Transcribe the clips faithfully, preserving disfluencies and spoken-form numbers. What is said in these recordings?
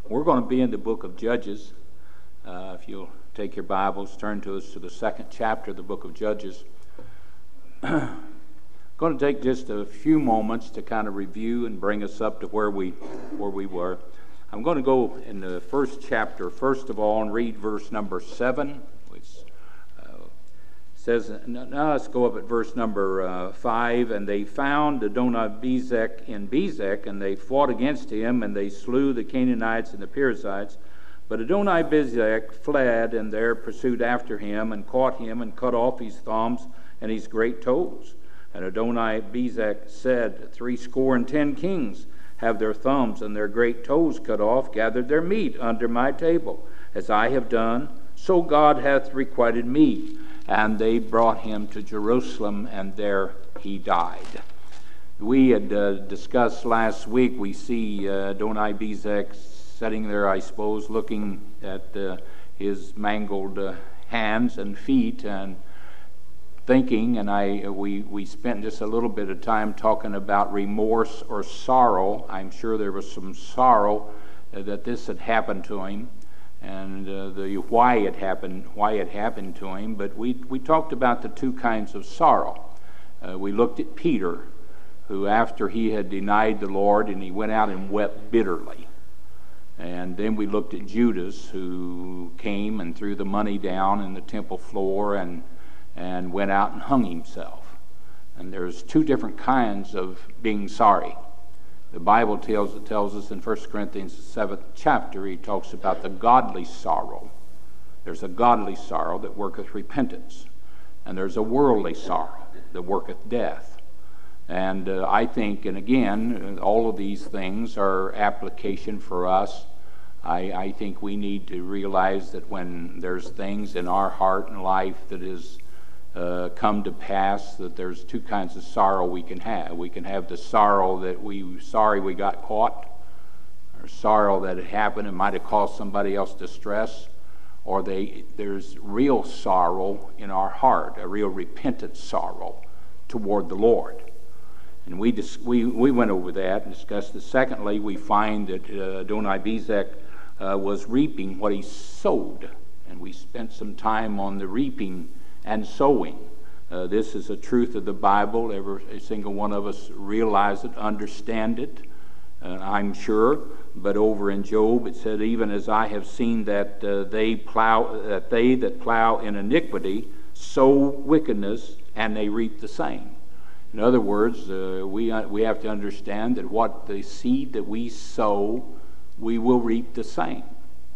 We're going to be in the book of Judges. Uh, if you'll take your Bibles, turn to us to the second chapter of the book of Judges. Going to take just a few moments to kind of review and bring us up to where we where we were. I'm going to go in the first chapter, first of all, and read verse number seven, which uh, says, now let's go up at verse number uh, five, and they found Adonibezek in Bezek, and they fought against him, and they slew the Canaanites and the Perizzites. But Adonibezek fled, and there pursued after him, and caught him, and cut off his thumbs and his great toes. And Adonibezek said, Three score and ten kings have their thumbs and their great toes cut off, gathered their meat under my table. As I have done, so God hath requited me. And they brought him to Jerusalem, and there he died. We had uh, discussed last week, we see uh, Adonibezek sitting there, I suppose, looking at uh, his mangled uh, hands and feet, and thinking, and I we, we spent just a little bit of time talking about remorse or sorrow. I'm sure there was some sorrow uh, that this had happened to him, and uh, the why it happened, why it happened to him. But we we talked about the two kinds of sorrow. Uh, we looked at Peter, who after he had denied the Lord, and he went out and wept bitterly. And then we looked at Judas, who came and threw the money down in the temple floor and and went out and hung himself. And there's two different kinds of being sorry. The Bible tells it tells us in First Corinthians the seventh chapter, he talks about the godly sorrow. There's a godly sorrow that worketh repentance, and there's a worldly sorrow that worketh death. And uh, I think, and again, all of these things are application for us. I, I think we need to realize that when there's things in our heart and life that is Uh, come to pass, that there's two kinds of sorrow we can have. We can have the sorrow that we sorry we got caught, or sorrow that it happened and might have caused somebody else distress, or they there's real sorrow in our heart, a real repentant sorrow toward the Lord. And we dis- we we went over that and discussed it. Secondly, we find that uh, Adonibezek uh, was reaping what he sowed, and we spent some time on the reaping and sowing. Uh, this is a truth of the Bible. Every single one of us realize it, understand it, uh, I'm sure. But over in Job it said, even as I have seen that uh, they plow, that they that plow in iniquity sow wickedness, and they reap the same. In other words, uh, we uh, we have to understand that what the seed that we sow, we will reap the same.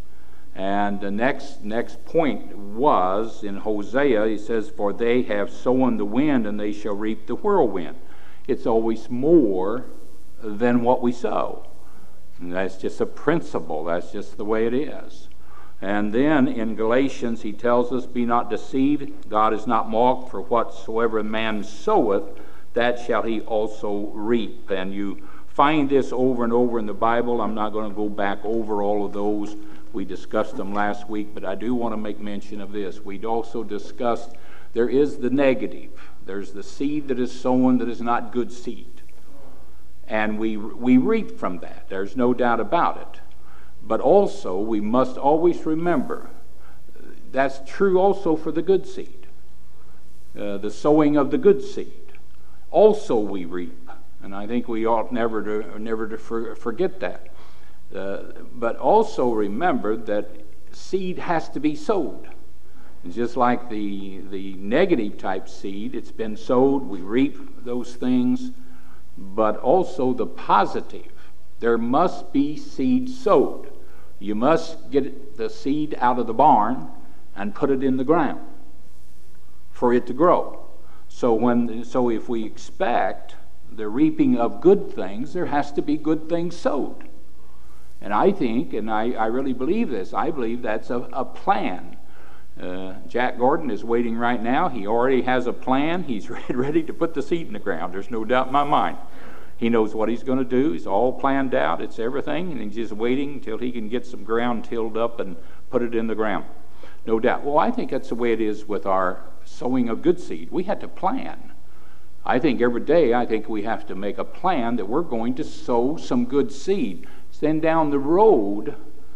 And the next next point was in Hosea, he says, For they have sown the wind, and they shall reap the whirlwind. It's always more than what we sow. And that's just a principle. That's just the way it is. And then in Galatians, he tells us, Be not deceived, God is not mocked, for whatsoever man soweth, that shall he also reap. And you find this over and over in the Bible. I'm not going to go back over all of those. We discussed them last week, but I do want to make mention of this. We'd also discussed there is the negative. There's the seed that is sown that is not good seed. And we we reap from that. There's no doubt about it. But also, we must always remember, that's true also for the good seed. Uh, the sowing of the good seed. Also we reap. And I think we ought never to, never to for, forget that. Uh, but also remember that seed has to be sowed. It's just like the the negative type seed, it's been sowed, we reap those things, but also the positive. There must be seed sowed. You must get the seed out of the barn and put it in the ground for it to grow. So when so if we expect the reaping of good things, there has to be good things sowed. And I think, and I, I really believe this, I believe that's a, a plan. Uh, Jack Gordon is waiting right now. He already has a plan. He's ready to put the seed in the ground. There's no doubt in my mind. He knows what he's going to do. It's all planned out. It's everything. And he's just waiting until he can get some ground tilled up and put it in the ground. No doubt. Well, I think that's the way it is with our sowing of good seed. We had to plan. I think every day, I think we have to make a plan that we're going to sow some good seed. Then down the road,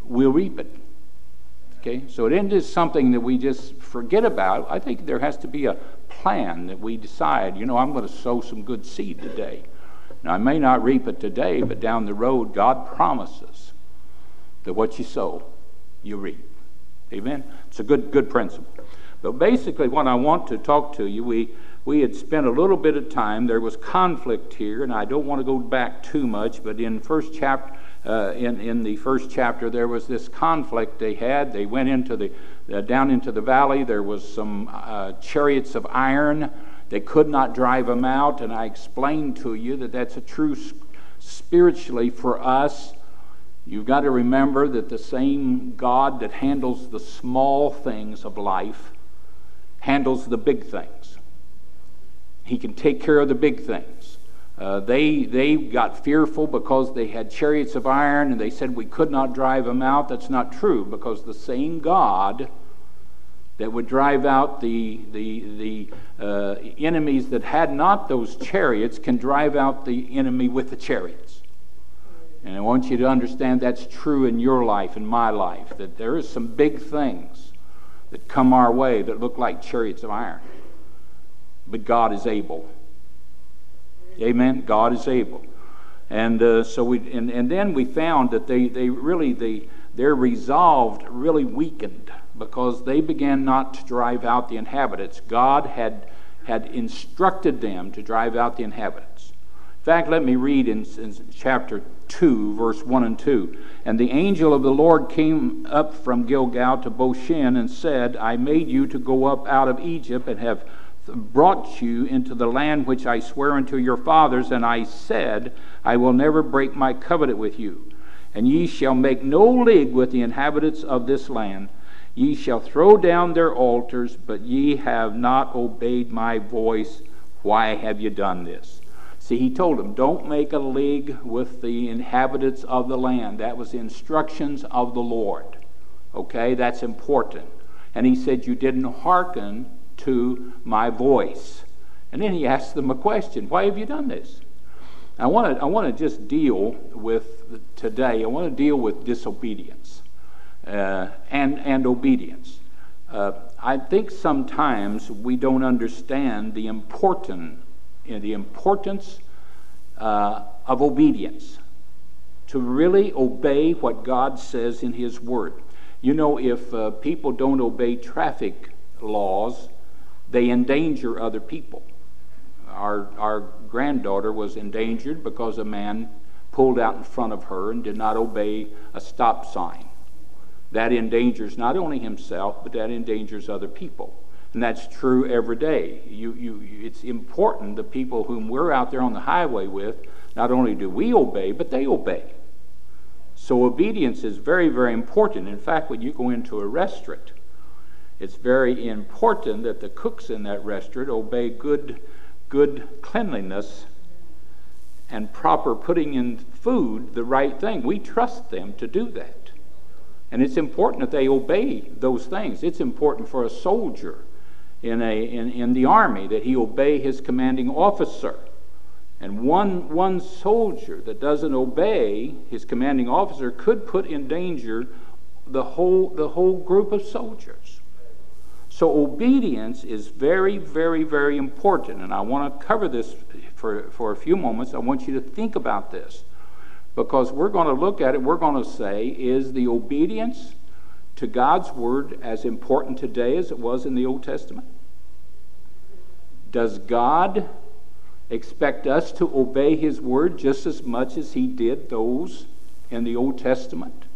we'll reap it. Okay, so it isn't just something that we just forget about. I think there has to be a plan that we decide, you know, I'm going to sow some good seed today. Now, I may not reap it today, but down the road, God promises that what you sow, you reap. Amen? It's a good good principle. But basically, what I want to talk to you, we, we had spent a little bit of time. There was conflict here, and I don't want to go back too much, but in first chapter, uh, in, in the first chapter, there was this conflict they had. They went into the uh, down into the valley. There was some uh, chariots of iron. They could not drive them out, and I explained to you that that's a true spiritually for us. You've got to remember that the same God that handles the small things of life handles the big things. He can take care of the big things. Uh, they they got fearful because they had chariots of iron, and they said we could not drive them out. That's not true, because the same God that would drive out the the the uh, enemies that had not those chariots can drive out the enemy with the chariots. And I want you to understand that's true in your life, in my life, that there is some big things that come our way that look like chariots of iron. But God is able. Amen? God is able. And uh, so we and, and then we found that they, they really they their resolve really weakened, because they began not to drive out the inhabitants. God had had instructed them to drive out the inhabitants. In fact, let me read in, in chapter two, verse one and two. And the angel of the Lord came up from Gilgal to Boshin and said, I made you to go up out of Egypt, and have brought you into the land which I swear unto your fathers. And I said, I will never break my covenant with you. And ye shall make no league with the inhabitants of this land. Ye shall throw down their altars, but ye have not obeyed my voice. Why have you done this? See, he told them, don't make a league with the inhabitants of the land. That was the instructions of the Lord. Okay, that's important. And he said, you didn't hearken to my voice. And then he asked them a question. Why have you done this? I want to I want to just deal with today. I want to deal with disobedience uh, and and obedience. Uh, I think sometimes we don't understand the important you know, the importance uh, of obedience, to really obey what God says in His Word. You know, if uh, people don't obey traffic laws, they endanger other people. Our our granddaughter was endangered because a man pulled out in front of her and did not obey a stop sign. That endangers not only himself, but that endangers other people. And that's true every day. You, you, you, it's important the people whom we're out there on the highway with, not only do we obey, but they obey. So obedience is very, very important. In fact, when you go into a restaurant, it's very important that the cooks in that restaurant obey good, good cleanliness and proper putting in food, the right thing. We trust them to do that. And it's important that they obey those things. It's important for a soldier in a in, in the army that he obey his commanding officer. And one one soldier that doesn't obey his commanding officer could put in danger the whole the whole group of soldiers. So obedience is very, very, very important. And I want to cover this for, for a few moments. I want you to think about this, because we're going to look at it. We're going to say, is the obedience to God's Word as important today as it was in the Old Testament? Does God expect us to obey His Word just as much as He did those in the Old Testament?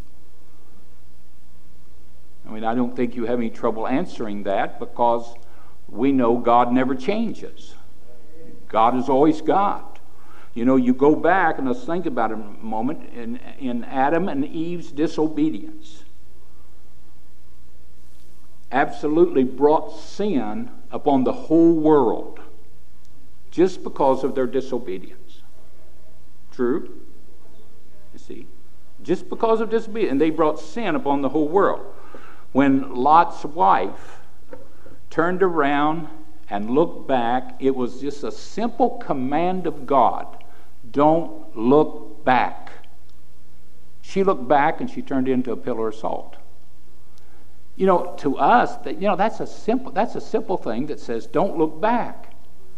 I mean, I don't think you have any trouble answering that, because we know God never changes. God is always God. You know, you go back, and let's think about it a moment, in, in Adam and Eve's disobedience absolutely brought sin upon the whole world just because of their disobedience. True? You see? Just because of disobedience. And they brought sin upon the whole world. When Lot's wife turned around and looked back, it was just a simple command of God. Don't look back. She looked back and she turned into a pillar of salt. You know, to us, that you know, that's a simple that's a simple thing that says, don't look back.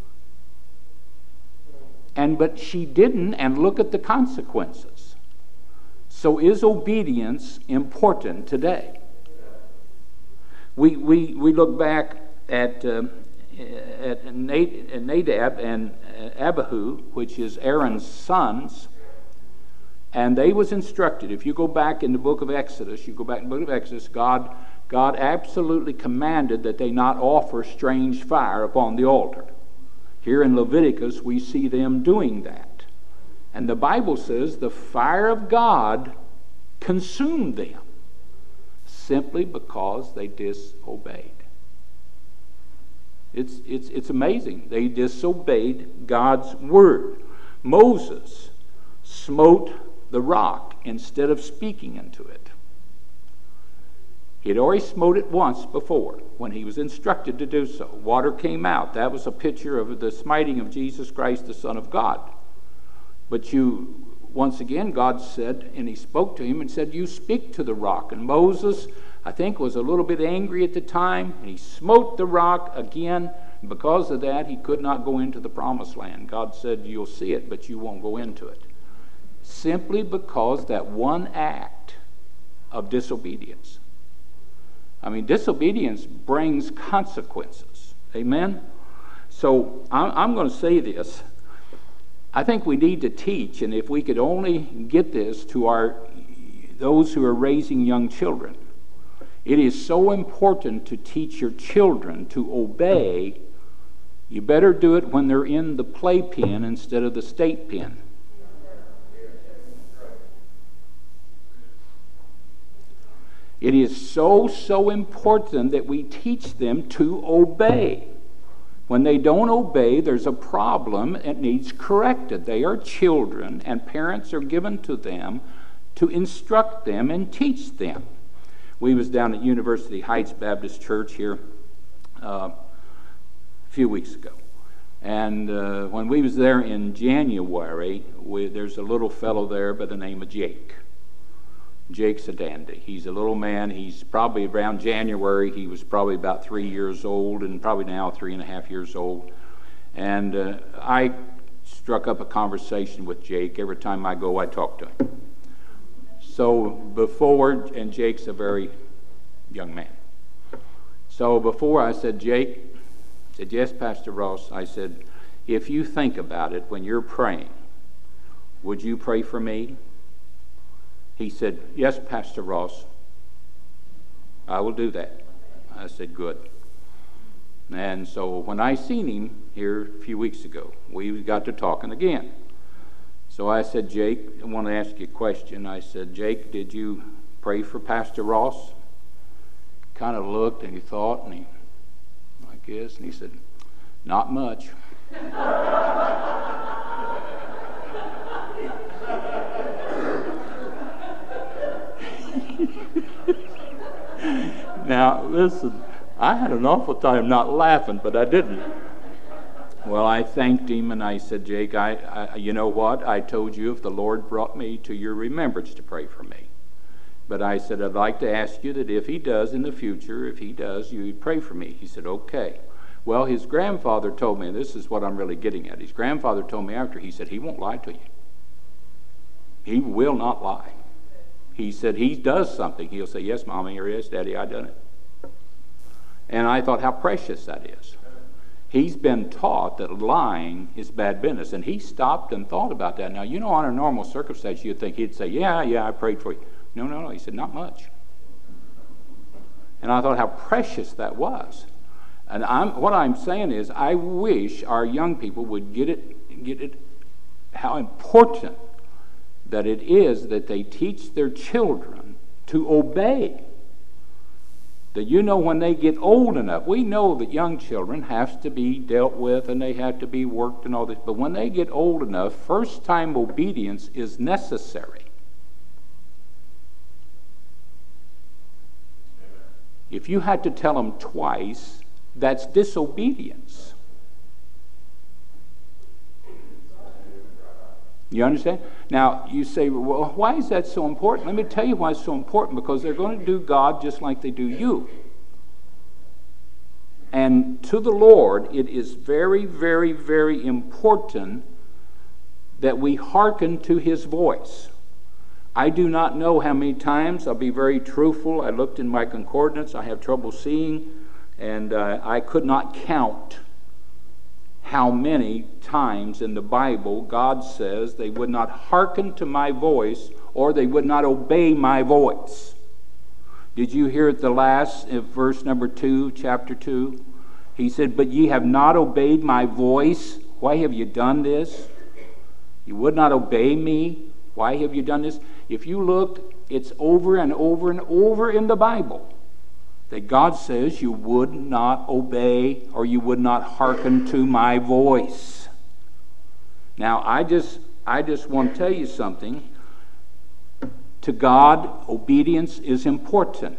And but she didn't, and look at the consequences. So is obedience important today? We we we look back at uh, at Nadab and Abihu, which is Aaron's sons, and they was instructed. If you go back in the book of Exodus, you go back in the book of Exodus, God God absolutely commanded that they not offer strange fire upon the altar. Here in Leviticus, we see them doing that. And the Bible says the fire of God consumed them simply because they disobeyed. It's, it's, it's amazing. They disobeyed God's word. Moses smote the rock instead of speaking into it. He had already smote it once before when he was instructed to do so. Water came out. That was a picture of the smiting of Jesus Christ, the Son of God. But you, once again, God said, and he spoke to him and said, you speak to the rock. And Moses, I think, was a little bit angry at the time, and he smote the rock again. And because of that, he could not go into the promised land. God said, you'll see it, but you won't go into it. Simply because that one act of disobedience. I mean, disobedience brings consequences. Amen? So I'm, I'm going to say this. I think we need to teach, and if we could only get this to our those who are raising young children, it is so important to teach your children to obey. You better do it when they're in the playpen instead of the state pen. It is so, so important that we teach them to obey. When they don't obey, there's a problem. It needs corrected. They are children, and parents are given to them to instruct them and teach them. We was down at University Heights Baptist Church here uh, a few weeks ago. And uh, when we was there in January, we, there's a little fellow there by the name of Jake. Jake's a dandy. He's a little man. He's probably around January. He was probably about three years old, and probably now three and a half years old. And uh, I struck up a conversation with Jake. Every time I go, I talk to him. So before, and Jake's a very young man. So before I said, Jake, I said, yes, Pastor Ross. I said, if you think about it when you're praying, would you pray for me? He said, yes, Pastor Ross, I will do that. I said, good. And so when I seen him here a few weeks ago, we got to talking again. So I said, Jake, I want to ask you a question. I said, Jake, did you pray for Pastor Ross? Kind of looked and he thought, and he, I guess, and he said, not much. Now, listen, I had an awful time not laughing, but I didn't. Well, I thanked him, and I said, Jake, I, I, you know what? I told you if the Lord brought me to your remembrance to pray for me. But I said, I'd like to ask you that if he does in the future, if he does, you pray for me. He said, okay. Well, his grandfather told me, and this is what I'm really getting at. His grandfather told me after, he said, he won't lie to you. He will not lie. He said he does something. He'll say, yes, Mommy, or yes, Daddy, I done it. And I thought how precious that is. He's been taught that lying is bad business, and he stopped and thought about that. Now, you know, on a normal circumstance, you'd think he'd say, yeah, yeah, I prayed for you. No, no, no. He said, not much. And I thought how precious that was. And I'm, what I'm saying is, I wish our young people would get it, get it, how important that it is that they teach their children to obey. That, you know, when they get old enough, we know that young children have to be dealt with and they have to be worked and all this, but when they get old enough, first time obedience is necessary. Amen. If you had to tell them twice, that's disobedience. You understand? Now, you say, well, why is that so important? Let me tell you why it's so important. Because they're going to do God just like they do you. And to the Lord, it is very, very, very important that we hearken to His voice. I do not know how many times, I'll be very truthful, I looked in my concordance, I have trouble seeing, and uh, I could not count how many times in the Bible God says they would not hearken to my voice or they would not obey my voice. Did you hear at the last, in verse number two, chapter two? He said, but ye have not obeyed my voice. Why have you done this? You would not obey me. Why have you done this? If you look, it's over and over and over in the Bible that God says you would not obey or you would not hearken to my voice. Now, I just, I just want to tell you something. To God, obedience is important.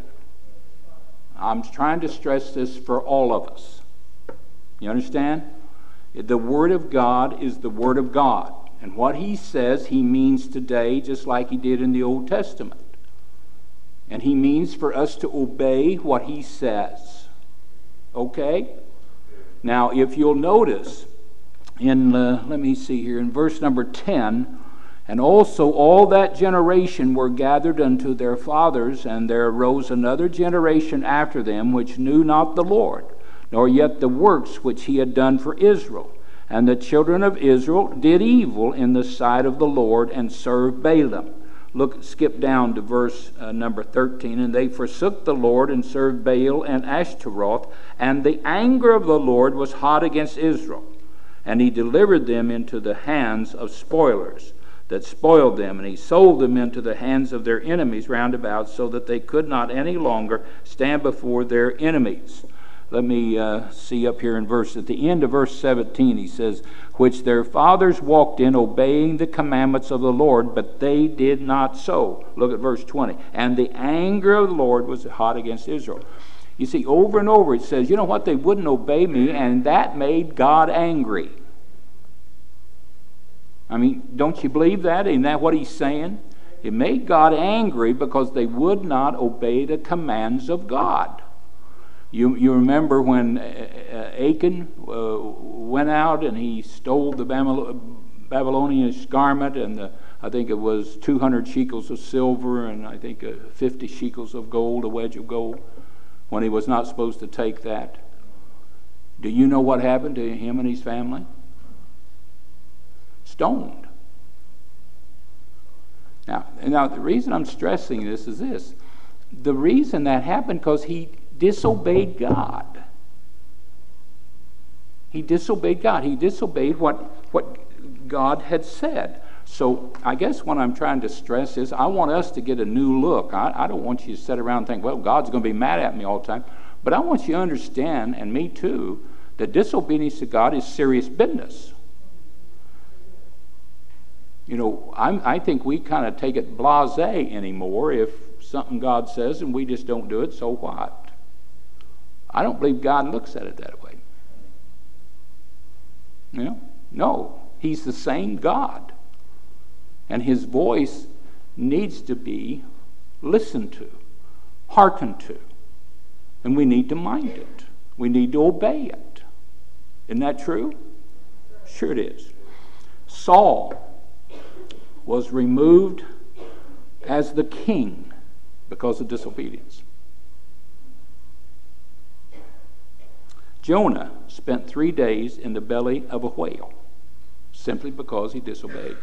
I'm trying to stress this for all of us. You understand? The Word of God is the Word of God. And what He says, He means today just like He did in the Old Testament. And He means for us to obey what He says. Okay? Now, if you'll notice, in, uh, let me see here, in verse number ten, and also all that generation were gathered unto their fathers, and there arose another generation after them, which knew not the Lord, nor yet the works which He had done for Israel. And the children of Israel did evil in the sight of the Lord, and served Balaam. Look, skip down to verse uh, number thirteen. And they forsook the Lord, and served Baal and Ashtaroth, and the anger of the Lord was hot against Israel. And He delivered them into the hands of spoilers, that spoiled them, and He sold them into the hands of their enemies round about, so that they could not any longer stand before their enemies. Let me uh, see up here in verse, at the end of verse seventeen, he says, which their fathers walked in, obeying the commandments of the Lord, but they did not so. Look at verse twenty. And the anger of the Lord was hot against Israel. You see, over and over it says, you know what, they wouldn't obey me, and that made God angry. I mean, don't you believe that? Isn't that what he's saying? It made God angry because they would not obey the commands of God. You you remember when Achan uh, went out and he stole the Babylonian garment, and the, I think it was two hundred shekels of silver and I think uh, fifty shekels of gold, a wedge of gold, when he was not supposed to take that. Do you know what happened to him and his family? Stoned. Now, now the reason I'm stressing this is this. The reason that happened because he disobeyed God. He disobeyed God. He disobeyed what, what God had said. So I guess what I'm trying to stress is I want us to get a new look. I, I don't want you to sit around and think, well, God's going to be mad at me all the time. But I want you to understand, and me too, that disobedience to God is serious business. You know, I'm, I think we kind of take it blasé anymore. If something God says and we just don't do it, so what? I don't believe God looks at it that way. You know? No. He's the same God. And His voice needs to be listened to, hearkened to. And we need to mind it. We need to obey it. Isn't that true? Sure it is. Saul was removed as the king because of disobedience. Jonah spent three days in the belly of a whale simply because he disobeyed.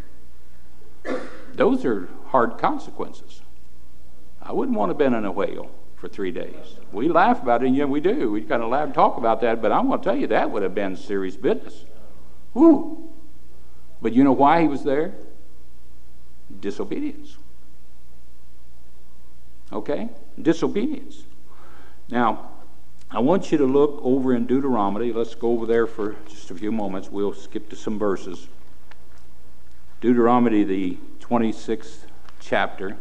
Those are hard consequences. I wouldn't want to have been in a whale for three days. We laugh about it, and yeah, we do. We kind of laugh and talk about that, but I'm going to tell you that would have been serious business. Woo! But you know why he was there? Disobedience. Okay? Disobedience. Now, I want you to look over in Deuteronomy. Let's go over there for just a few moments. We'll skip to some verses. Deuteronomy, the twenty-sixth chapter.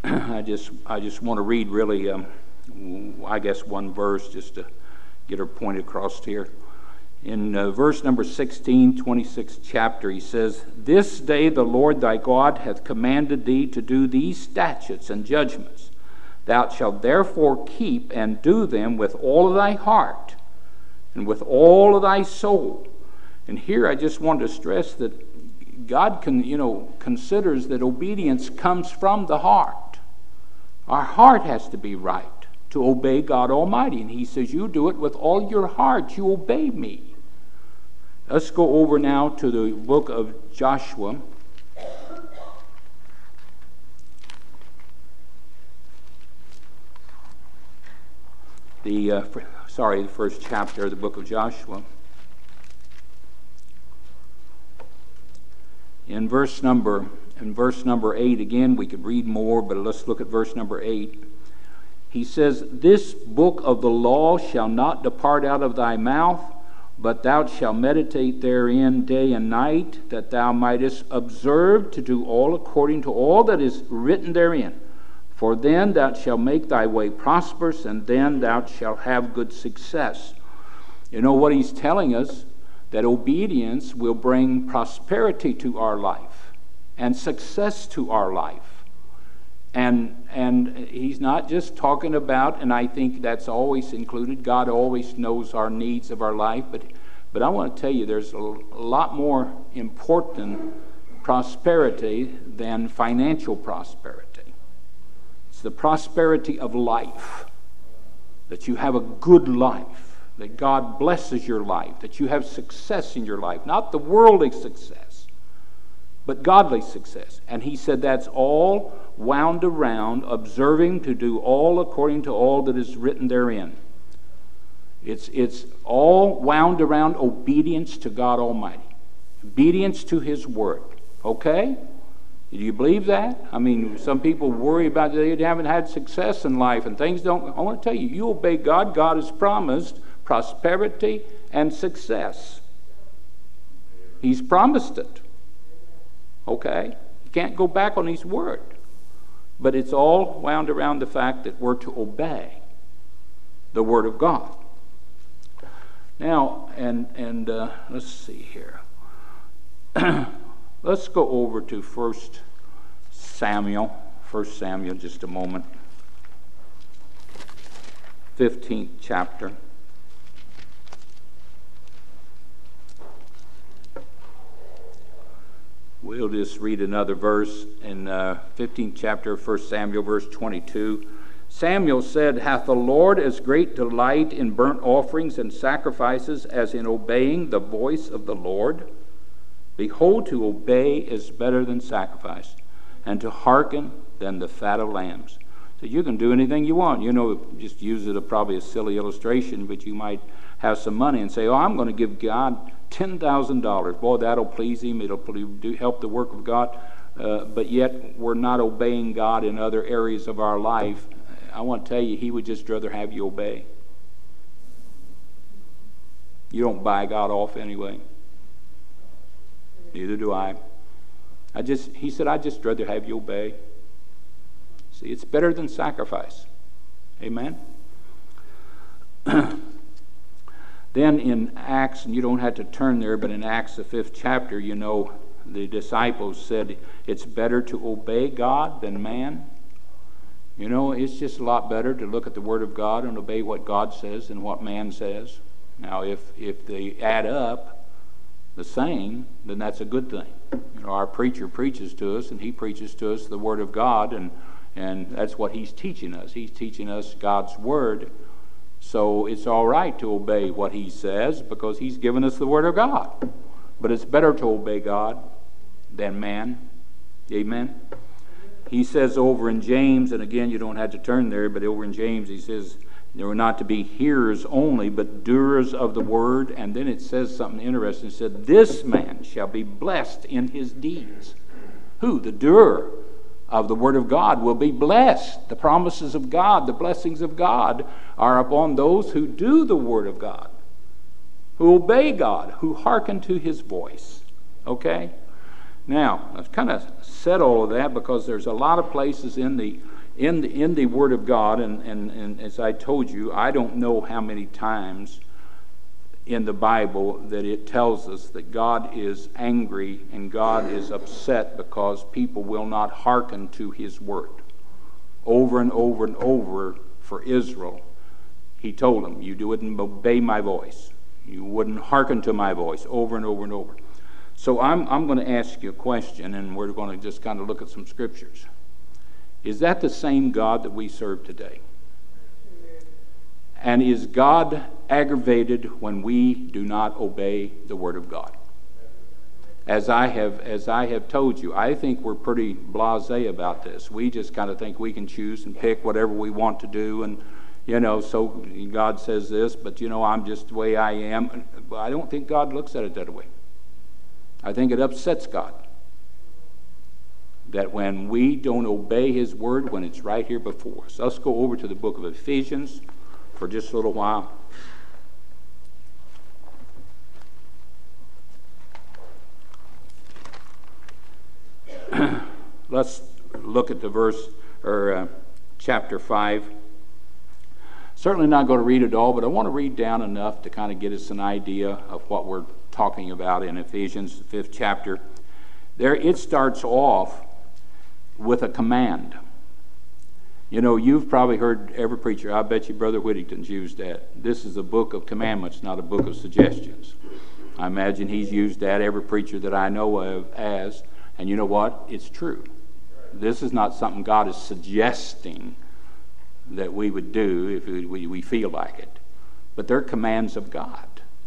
I just I just want to read really, um, I guess, one verse just to get her point across here. In uh, verse number sixteen, twenty-sixth chapter, he says, "This day the Lord thy God hath commanded thee to do these statutes and judgments. Thou shalt therefore keep and do them with all of thy heart and with all of thy soul." And here I just want to stress that God can, you know, considers that obedience comes from the heart. Our heart has to be right to obey God Almighty. And he says, you do it with all your heart. You obey me. Let's go over now to the book of Joshua. The, uh, sorry, the first chapter of the book of Joshua. In verse number, in verse number eight, again, we could read more, but let's look at verse number eight. He says, "This book of the law shall not depart out of thy mouth, but thou shalt meditate therein day and night, that thou mightest observe to do all according to all that is written therein. For then thou shalt make thy way prosperous, and then thou shalt have good success." You know what he's telling us? That obedience will bring prosperity to our life and success to our life. And and he's not just talking about, and I think that's always included, God always knows our needs of our life, but but I want to tell you there's a, a lot more important prosperity than financial prosperity. It's the prosperity of life, that you have a good life, that God blesses your life, that you have success in your life, not the worldly success, but godly success. And he said that's all wound around observing to do all according to all that is written therein. It's, it's all wound around obedience to God Almighty, obedience to his word. Okay? Do you believe that? I mean, some people worry about they haven't had success in life and things don't. I want to tell you, you obey God, God has promised prosperity and success. He's promised it. Okay? You can't go back on his word. But it's all wound around the fact that we're to obey the word of God. Now, and and uh, let's see here. Let's go over to First Samuel. First Samuel, just a moment. fifteenth chapter. We'll just read another verse in uh, fifteenth chapter of First Samuel, verse twenty-two. "Samuel said, Hath the Lord as great delight in burnt offerings and sacrifices as in obeying the voice of the Lord? Behold, to obey is better than sacrifice, and to hearken than the fat of lambs." So you can do anything you want. You know, just use it a, probably a silly illustration, but you might have some money and say, oh, I'm going to give God ten thousand dollars. Boy, that'll please him. It'll do, help the work of God. Uh, but yet we're not obeying God in other areas of our life. I want to tell you, he would just rather have you obey. You don't buy God off anyway. Neither do I. I just, he said, I'd just rather have you obey. See, it's better than sacrifice. Amen? Then in Acts, and you don't have to turn there, but in Acts, the fifth chapter, you know, the disciples said, it's better to obey God than man. You know, it's just a lot better to look at the Word of God and obey what God says than what man says. Now, if, if they add up the same, then that's a good thing. You know, our preacher preaches to us, and he preaches to us the Word of God, and, and that's what he's teaching us. He's teaching us God's Word. So it's all right to obey what he says because he's given us the Word of God. But it's better to obey God than man. Amen? He says over in James, and again, you don't have to turn there, but over in James he says, they were not to be hearers only, but doers of the word. And then it says something interesting. It said, this man shall be blessed in his deeds. Who? The doer of the word of God will be blessed. The promises of God, the blessings of God are upon those who do the word of God, who obey God, who hearken to his voice. Okay? Now, I've kind of said all of that because there's a lot of places in the in the, in the Word of God, and, and, and as I told you, I don't know how many times in the Bible that it tells us that God is angry and God is upset because people will not hearken to His Word. Over and over and over for Israel, He told them, you wouldn't obey my voice. You wouldn't hearken to my voice, over and over and over. So I'm, I'm going to ask you a question, and we're going to just kind of look at some scriptures. Is that the same God that we serve today? And is God aggravated when we do not obey the Word of God? As I have as I have told you, I think we're pretty blasé about this. We just kind of think we can choose and pick whatever we want to do, and you know, so God says this, but you know, I'm just the way I am. I don't think God looks at it that way. I think it upsets God that when we don't obey His Word when it's right here before us. Let's go over to the book of Ephesians for just a little while. Let's look at the verse, or uh, chapter five. Certainly not going to read it all, but I want to read down enough to kind of get us an idea of what we're talking about in Ephesians, the fifth chapter. There, it starts off with a command. You know, you've probably heard every preacher, I bet you Brother Whittington's used that. This is a book of commandments, not a book of suggestions. I imagine he's used that, every preacher that I know of, as, and you know what? It's true. This is not something God is suggesting that we would do if we, we feel like it. But they're commands of God.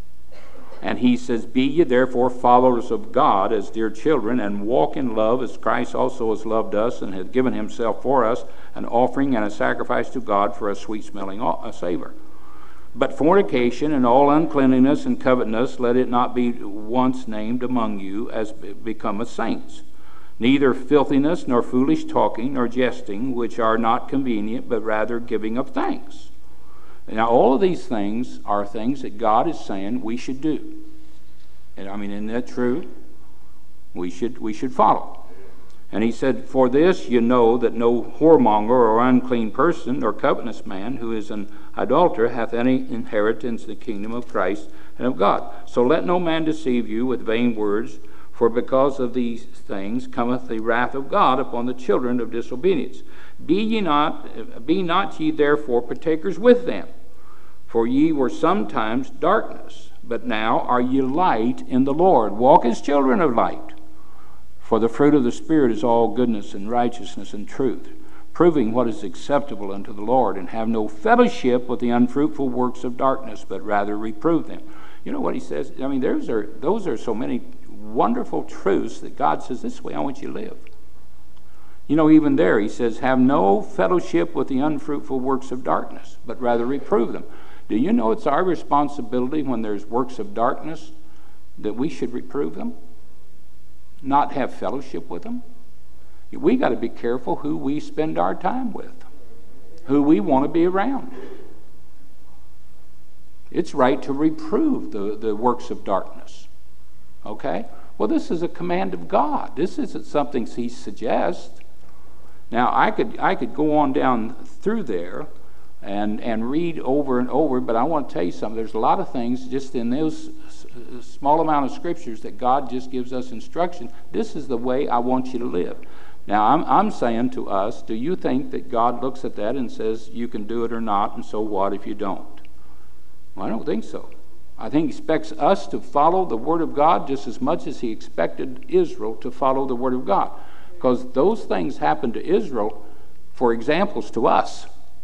And he says, be ye therefore followers of God as dear children, and walk in love as Christ also has loved us and hath given himself for us, an offering and a sacrifice to God for a sweet-smelling savor. But fornication and all uncleanness and covetousness, let it not be once named among you as becometh saints. Neither filthiness, nor foolish talking, nor jesting, which are not convenient, but rather giving of thanks. Now, all of these things are things that God is saying we should do. And I mean, isn't that true? We should we should follow. And he said, for this you know that no whoremonger or unclean person or covetous man who is an idolater hath any inheritance in the kingdom of Christ and of God. So let no man deceive you with vain words, for because of these things cometh the wrath of God upon the children of disobedience. Be ye not, be not ye therefore partakers with them, for ye were sometimes darkness, but now are ye light in the Lord. Walk as children of light. For the fruit of the Spirit is all goodness and righteousness and truth, proving what is acceptable unto the Lord, and have no fellowship with the unfruitful works of darkness, but rather reprove them. You know what he says? I mean, those are those are so many wonderful truths that God says, this way I want you to live. You know, even there he says, have no fellowship with the unfruitful works of darkness, but rather reprove them. Do you know it's our responsibility when there's works of darkness that we should reprove them? Not have fellowship with them? We got to be careful who we spend our time with, who we want to be around. It's right to reprove the, the works of darkness. Okay? Well, this is a command of God. This isn't something he suggests. Now, I could I could go on down through there and, and read over and over, but I want to tell you something. There's a lot of things just in those small amount of scriptures that God just gives us instruction. This is the way I want you to live. Now, I'm, I'm saying to us, do you think that God looks at that and says you can do it or not, and so what if you don't? Well, I don't think so. I think he expects us to follow the Word of God just as much as he expected Israel to follow the Word of God. Because those things happened to Israel for examples to us.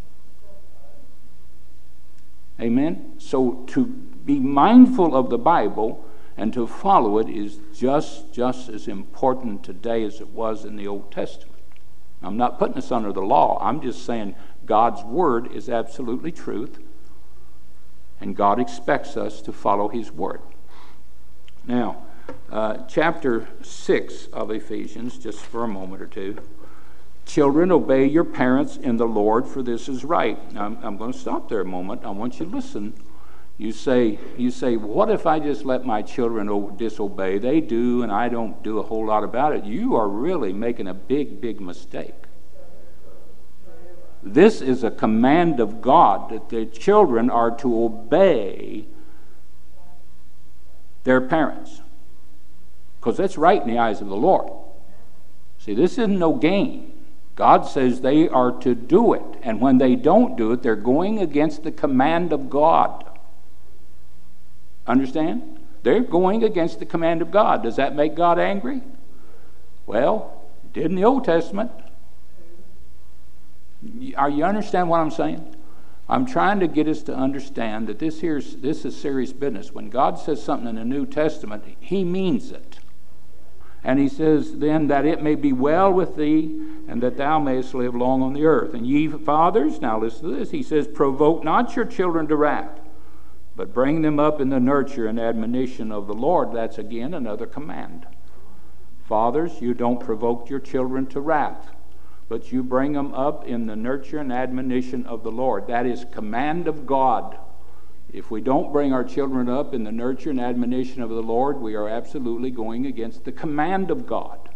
Amen? So to be mindful of the Bible and to follow it is just, just as important today as it was in the Old Testament. I'm not putting us under the law. I'm just saying God's Word is absolutely truth. And God expects us to follow his word. Now, uh, chapter six of Ephesians, just for a moment or two. Children, obey your parents in the Lord, for this is right. Now, I'm, I'm going to stop there a moment. I want you to listen. You say, you say, what if I just let my children disobey? They do, and I don't do a whole lot about it. You are really making a big, big mistake. This is a command of God, that the children are to obey their parents. Because that's right in the eyes of the Lord. See, this isn't no game. God says they are to do it. And when they don't do it, they're going against the command of God. Understand? They're going against the command of God. Does that make God angry? Well, it did in the Old Testament. Are you understand what I'm saying? I'm trying to get us to understand that this here's this is serious business. When God says something in the New Testament, He means it. And He says then that it may be well with thee, and that thou mayest live long on the earth. And ye fathers, now listen to this, He says, provoke not your children to wrath, but bring them up in the nurture and admonition of the Lord. That's again another command. Fathers, you don't provoke your children to wrath, but you bring them up in the nurture and admonition of the Lord. That is command of God. If we don't bring our children up in the nurture and admonition of the Lord, we are absolutely going against the command of God.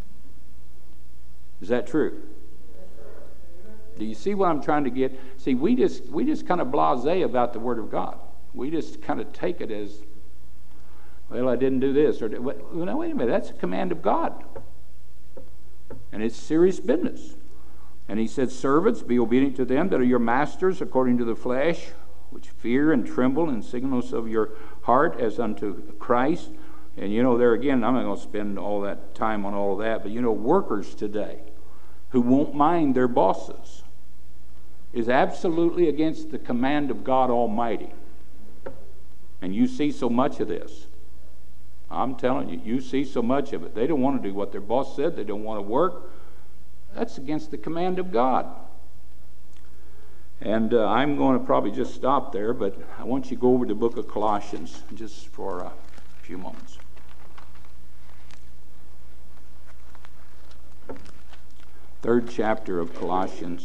Is that true? Do you see what I'm trying to get? See, we just we just kind of blasé about the Word of God. We just kind of take it as, well, I didn't do this. Or, well, no, wait a minute, that's a command of God. And it's serious business. And He said, servants, be obedient to them that are your masters according to the flesh, which fear and tremble in singleness of your heart as unto Christ. And you know, there again, I'm not going to spend all that time on all of that, but you know, workers today who won't mind their bosses is absolutely against the command of God Almighty. And you see so much of this. I'm telling you, you see so much of it. They don't want to do what their boss said. They don't want to work. That's against the command of God. And uh, I'm going to probably just stop there, but I want you to go over to the book of Colossians just for a few moments. Third chapter of Colossians.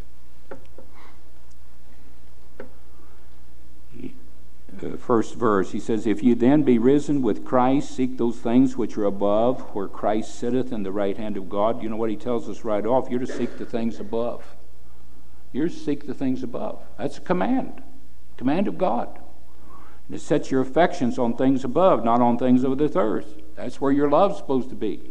Uh, first verse, he says, if you then be risen with Christ, seek those things which are above, where Christ sitteth in the right hand of God. You know what he tells us right off? You're to seek the things above. You're to seek the things above. That's a command. Command of God. And it sets your affections on things above, not on things of this earth. That's where your love's supposed to be.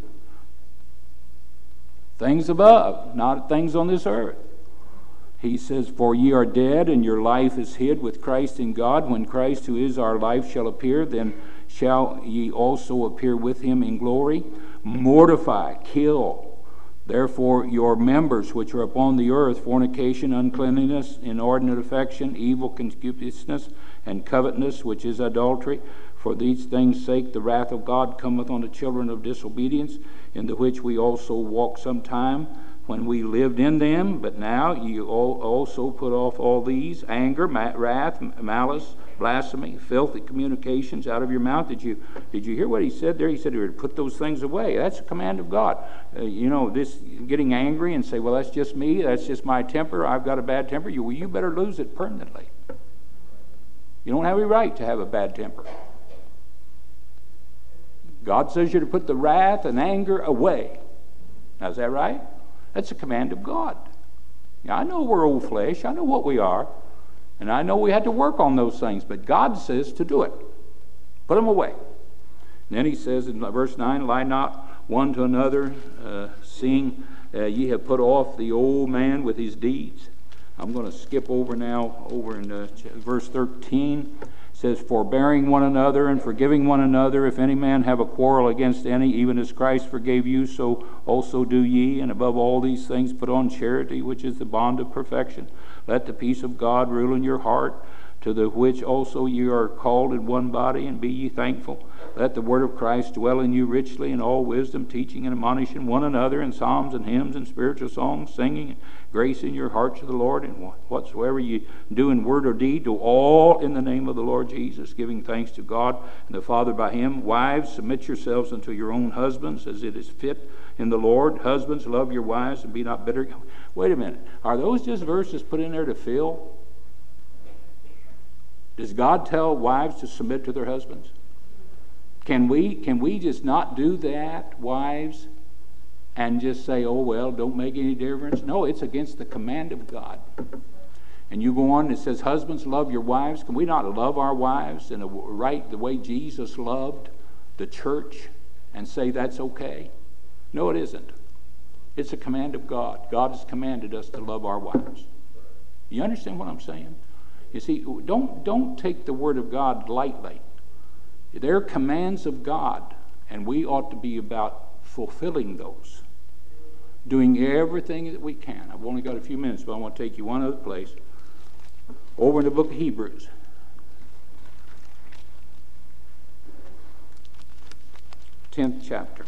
Things above, not things on this earth. He says, for ye are dead, and your life is hid with Christ in God. When Christ, who is our life, shall appear, then shall ye also appear with him in glory. Mortify, kill, therefore, your members which are upon the earth, fornication, uncleanness, inordinate affection, evil concupiscence, and covetousness, which is adultery. For these things' sake the wrath of God cometh on the children of disobedience, in the which we also walked sometime, when we lived in them. But now you also put off all these: anger, wrath, malice, blasphemy, filthy communications out of your mouth. Did you did you hear what he said there? He said he would put those things away. That's a command of God. Uh, you know, this getting angry and say, well, that's just me, that's just my temper, I've got a bad temper. You, well, you better lose it permanently. You don't have any right to have a bad temper. God says you're to put the wrath and anger away. Now, is that right? That's a command of God. Now, I know we're old flesh. I know what we are. And I know we had to work on those things. But God says to do it. Put them away. And then he says in verse nine, lie not one to another, uh, seeing uh, ye have put off the old man with his deeds. I'm going to skip over now, over in uh, verse thirteen. Says, forbearing one another and forgiving one another, if any man have a quarrel against any, even as Christ forgave you, so also do ye. And above all these things put on charity, which is the bond of perfection. Let the peace of God rule in your heart, to the which also ye are called in one body, and be ye thankful. Let the word of Christ dwell in you richly in all wisdom, teaching and admonishing one another in psalms and hymns and spiritual songs, singing grace in your heart to the Lord. And whatsoever ye do in word or deed, do all in the name of the Lord Jesus, giving thanks to God and the Father by him. Wives, submit yourselves unto your own husbands, as it is fit in the Lord. Husbands, love your wives and be not bitter. Wait a minute. Are those just verses put in there to fill? Does God tell wives to submit to their husbands? Can we, can we just not do that, wives, and just say, oh, well, don't make any difference. No, it's against the command of God. And you go on and it says, husbands, love your wives. Can we not love our wives in a right the way Jesus loved the church and say that's okay? No, it isn't. It's a command of God. God has commanded us to love our wives. You understand what I'm saying? You see, don't, don't take the word of God lightly. They're commands of God, and we ought to be about fulfilling those. Doing everything that we can. I've only got a few minutes, but I want to take you one other place. Over in the book of Hebrews. tenth chapter.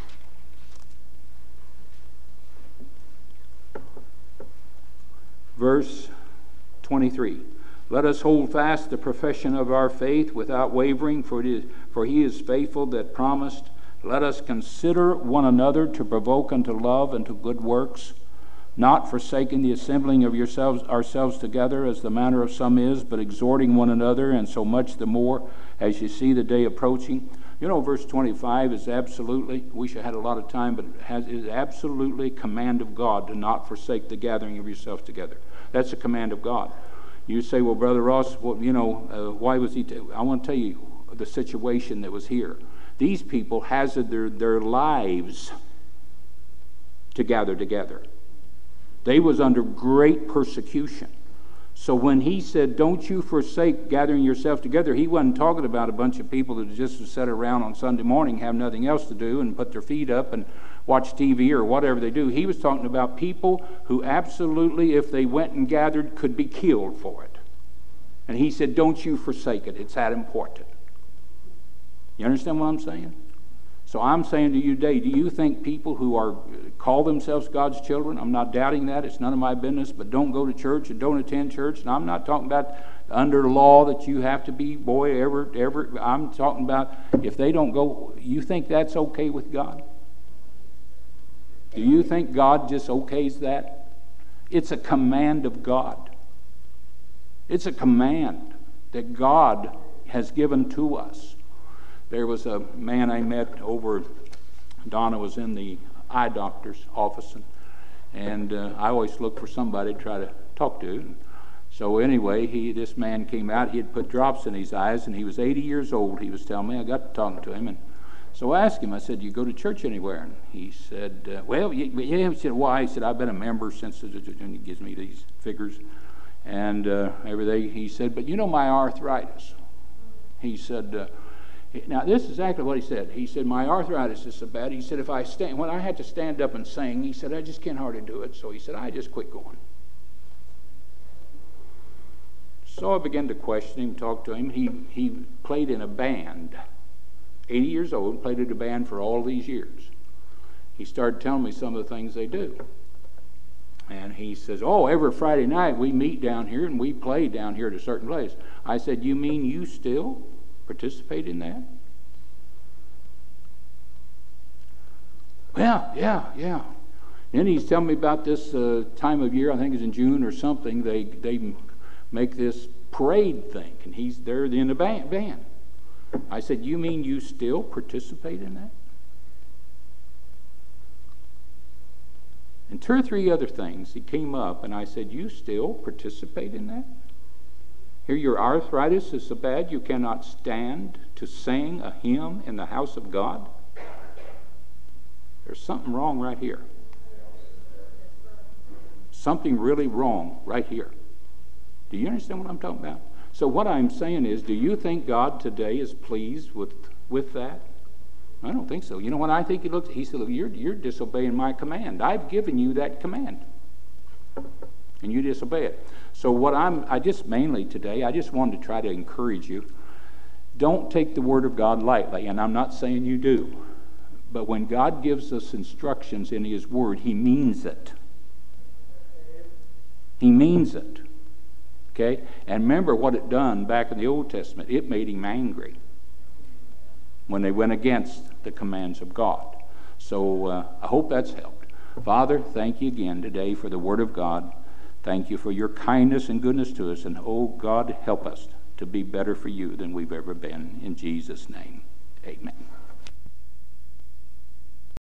Verse twenty-three. Let us hold fast the profession of our faith without wavering, for it is, for he is faithful that promised. Let us consider one another to provoke unto love and to good works, not forsaking the assembling of yourselves ourselves together as the manner of some is, but exhorting one another, and so much the more as you see the day approaching. You know, verse twenty-five is absolutely, we should have had a lot of time, but it has, is absolutely a command of God to not forsake the gathering of yourselves together. That's a command of God. You say, well, Brother Ross, well, you know, uh, why was he... T-? I want to tell you the situation that was here. These people hazarded their, their lives to gather together. They was under great persecution. So when he said, don't you forsake gathering yourselves together, he wasn't talking about a bunch of people that just sat around on Sunday morning, have nothing else to do, and put their feet up and watch T V or whatever they do. He was talking about people who absolutely, if they went and gathered, could be killed for it. And he said, don't you forsake it. It's that important. You understand what I'm saying? So I'm saying to you today, do you think people who are call themselves God's children, I'm not doubting that, it's none of my business, but don't go to church and don't attend church, and I'm not talking about under law that you have to be, boy, ever, ever, I'm talking about if they don't go, you think that's okay with God? Do you think God just okays that? It's a command of God. It's a command that God has given to us. There was a man I met over, Donna was in the eye doctor's office, and, and uh, I always look for somebody to try to talk to. So anyway, he this man came out, he had put drops in his eyes, and he was eighty years old, he was telling me. I got to talking to him, and so I asked him, I said, you go to church anywhere? And he said, uh, well, yeah. He said, why? He said, I've been a member since, and he gives me these figures and uh, everything. He said, but you know my arthritis. He said, uh, now this is exactly what he said. He said, my arthritis is so bad. He said, if I stand, when I had to stand up and sing, he said, I just can't hardly do it. So he said, I just quit going. So I began to question him, talk to him. He he played in a band, eighty years old, played in a band for all these years. He started telling me some of the things they do. And he says, oh, every Friday night we meet down here and we play down here at a certain place. I said, you mean you still participate in that? Well, yeah, yeah. Then he's telling me about this uh, time of year, I think it's in June or something, they they make this parade thing, and he's there in the band. band. I said, you mean you still participate in that? And two or three other things, he came up, and I said, you still participate in that? Here your arthritis is so bad you cannot stand to sing a hymn in the house of God? There's something wrong right here. Something really wrong right here. Do you understand what I'm talking about? So what I'm saying is, do you think God today is pleased with, with that? I don't think so. You know what I think he looks? He said, you're, you're disobeying my command. I've given you that command. And you disobey it. So what I'm, I just mainly today, I just wanted to try to encourage you. Don't take the word of God lightly, and I'm not saying you do. But when God gives us instructions in his word, he means it. He means it. Okay? And remember what it done back in the Old Testament. It made him angry when they went against the commands of God. So uh, I hope that's helped. Father, thank you again today for the word of God. Thank you for your kindness and goodness to us. And oh God, help us to be better for you than we've ever been. In Jesus' name, amen.